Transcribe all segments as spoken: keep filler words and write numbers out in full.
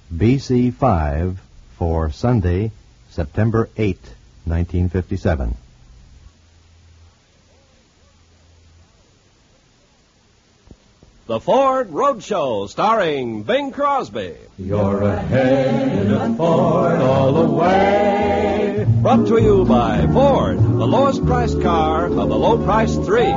B C five for Sunday, September eighth, nineteen fifty-seven. The Ford Roadshow, starring Bing Crosby. You're ahead of Ford all the way. Brought to you by Ford, the lowest priced car of the low price three.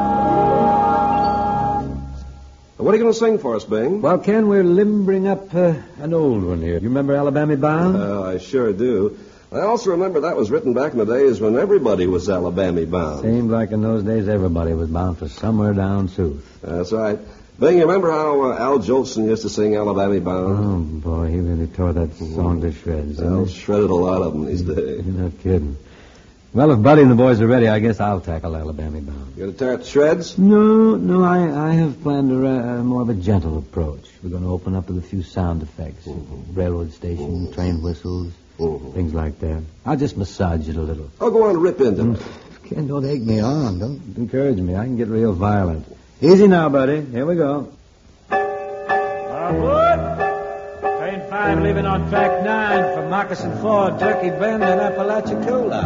What are you going to sing for us, Bing? Well, Ken, we're limbering up uh, an old one here. You remember Alabama Bound? Uh, I sure do. I also remember that was written back in the days when everybody was Alabama bound. Seemed like in those days everybody was bound for somewhere down south. That's right. Bing, you remember how uh, Al Jolson used to sing Alabama Bound? Oh, boy, he really tore that song to shreds. Al shredded a lot of them these days. You're not kidding. Well, if Buddy and the boys are ready, I guess I'll tackle Alabama Bound. You going to tear it to shreds? No, no, I, I have planned a, uh, more of a gentle approach. We're going to open up with a few sound effects. Mm-hmm. Railroad station, mm-hmm. train whistles, mm-hmm. things like that. I'll just massage it a little. I'll go on and rip into it. Ken, don't egg me on. Don't encourage me. I can get real violent. Easy now, buddy. Here we go. Hardwood. Train five leaving on track nine from Moccasin Ford, Turkey Bend, and Apalachicola.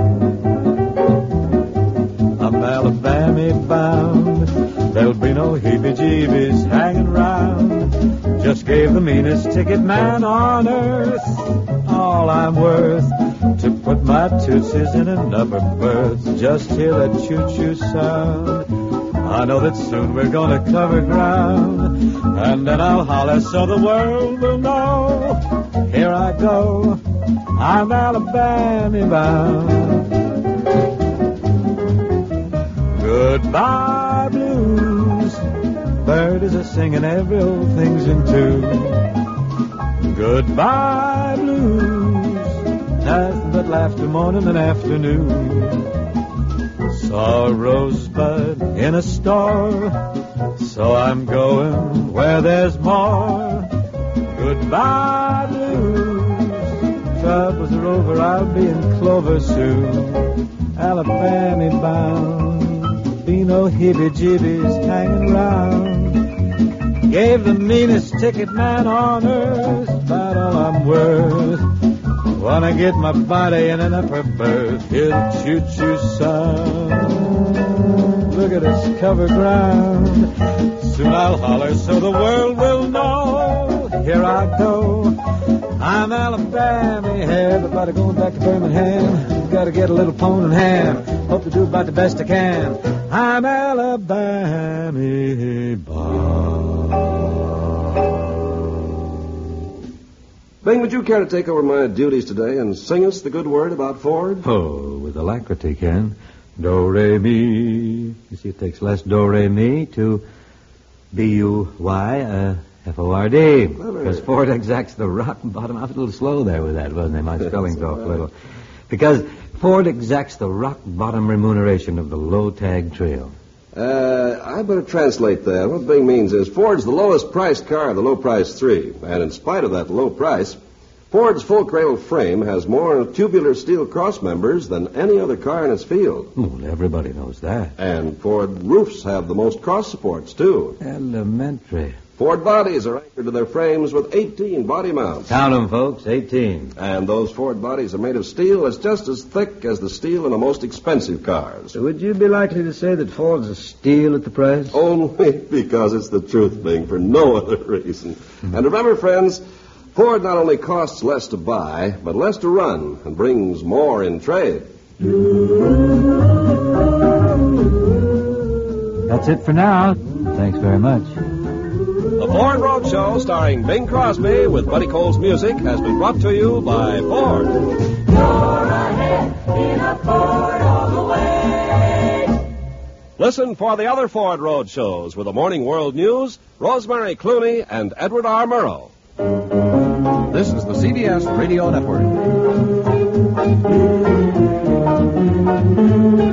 I'm Alabama bound. There'll be no heebie-jeebies hanging round. Just gave the meanest ticket man on earth all I'm worth to put my tootsies in an upper berth. Just hear that choo-choo sound. I know that soon we're gonna cover ground, and then I'll holler so the world will know. Here I go, I'm Alabama bound. Goodbye blues, bird is a singing, every old thing's in tune. Goodbye blues, nothing but laughter morning and afternoon. Saw a rosebud in a store, so I'm going where there's more. Goodbye blues, troubles are over, I'll be in clover soon. Alabama bound, be no heebie-jeebies hanging round. Gave the meanest ticket man on earth about all I'm worth. Wanna get my body in an upper berth, hear the choo-choo sound. Look at us cover ground. Soon I'll holler so the world will know. Here I go, I'm Alabama. Everybody going back to Birmingham. Gotta get a little pone in hand. Hope to do about the best I can. I'm Alabama bound. Bing, would you care to take over my duties today and sing us the good word about Ford? Oh, with alacrity, Ken. Do, re, mi. You see, it takes less do, re, mi to B U Y, uh, F O R D. Because Ford exacts the rock bottom. I was a little slow there with that, wasn't I? My spelling's off a little. Because Ford exacts the rock bottom remuneration of the low tag trail. Uh, I better translate that. What Bing means is Ford's the lowest priced car of the low price three. And in spite of that low price, Ford's full cradle frame has more tubular steel cross members than any other car in its field. Well, everybody knows that. And Ford roofs have the most cross supports, too. Elementary. Ford bodies are anchored to their frames with eighteen body mounts. Count them, folks, eighteen. And those Ford bodies are made of steel that's just as thick as the steel in the most expensive cars. Would you be likely to say that Ford's a steal at the price? Only because it's the truth, Bing, for no other reason. Mm-hmm. And remember, friends, Ford not only costs less to buy, but less to run, and brings more in trade. That's it for now. Thanks very much. The Ford Roadshow, starring Bing Crosby with Buddy Cole's music, has been brought to you by Ford. You're ahead in a Ford all the way. Listen for the other Ford Roadshows with the Morning World News, Rosemary Clooney, and Edward R. Murrow. This is the C B S Radio Network.